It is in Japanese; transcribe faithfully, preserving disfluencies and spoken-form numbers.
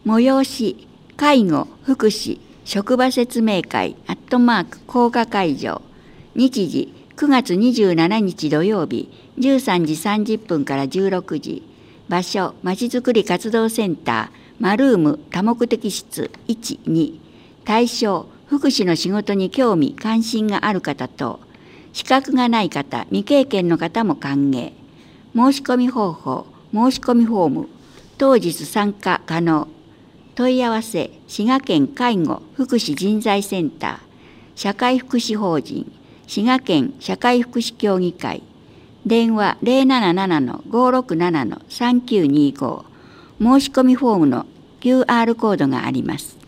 催し介護福祉職場説明会アットマーク工科会場、日時くがつにじゅうしちにち土曜日じゅうさんじさんじゅっぷんからじゅうろくじ、場所まちづくり活動センターマルーム多目的室いち、に、対象福祉の仕事に興味関心がある方等、資格がない方未経験の方も歓迎。申し込み方法申し込みフォーム当日参加可能。問い合わせ滋賀県介護福祉人材センター社会福祉法人滋賀県社会福祉協議会、電話 ゼロなななな ごろくなな さんきゅうにご、申し込みフォームの キューアール コードがあります。